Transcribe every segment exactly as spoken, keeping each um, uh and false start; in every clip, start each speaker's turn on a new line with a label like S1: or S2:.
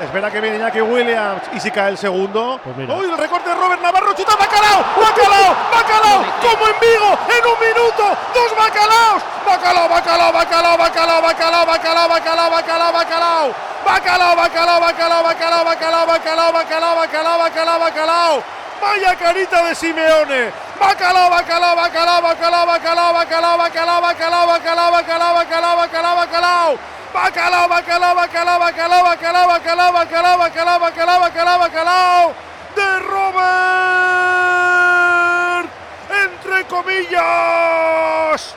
S1: Espera que viene Iñaki Williams y si cae el segundo.
S2: Pues mira.
S1: ¡Uy! El recorte de Robert Navarro, chuta Bacalao, Bacalao, Bacalao, como en Vigo, en un minuto, dos Bacalaos, Bacalao, Bacalao, Bacalao, Bacalao, Bacalao, Bacalao, Bacalao, Bacalao, Bacalao, Bacalao, Bacalao, Bacalao, Bacalao, Bacalao, Bacalao, Bacalao, Bacalao, Bacalao, Bacalao. Vaya carita de Simeone. Bacalao, Bacalao, Bacalao, Bacalao, Bacalao, Bacalao, Bacalao, Bacalao, Bacalao, Bacalao, Bacalao, Bacalao, Bacalao. Bacalao, bacalao, bacalao, bacalao, bacalao, bacalao, bacalao, bacalao, bacalao, bacalao, bacalao de Robert, entre comillas,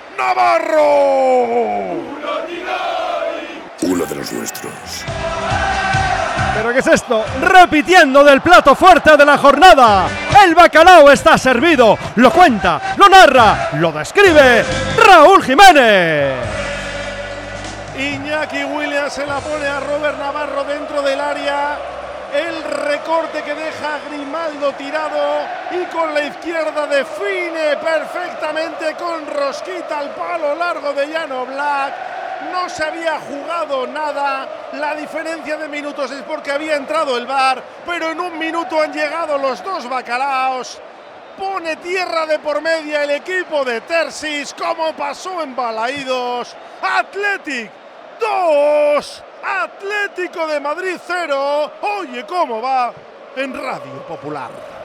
S1: Navarro.
S3: Uno de los nuestros.
S2: ¿Pero qué es esto? Repitiendo del plato fuerte de la jornada. El bacalao está servido. Lo cuenta, lo narra, lo describe Raúl Jiménez.
S1: Iñaki Williams se la pone a Robert Navarro dentro del área. El recorte que deja a Grimaldo tirado y con la izquierda define perfectamente con rosquita al palo largo de Jan Oblak. No se había jugado nada. La diferencia de minutos es porque había entrado el V A R, pero en un minuto han llegado los dos bacalaos. Pone tierra de por media el equipo de Tersis, como pasó en Balaídos. Athletic dos, Atlético de Madrid cero. Oye, ¿cómo va en Radio Popular?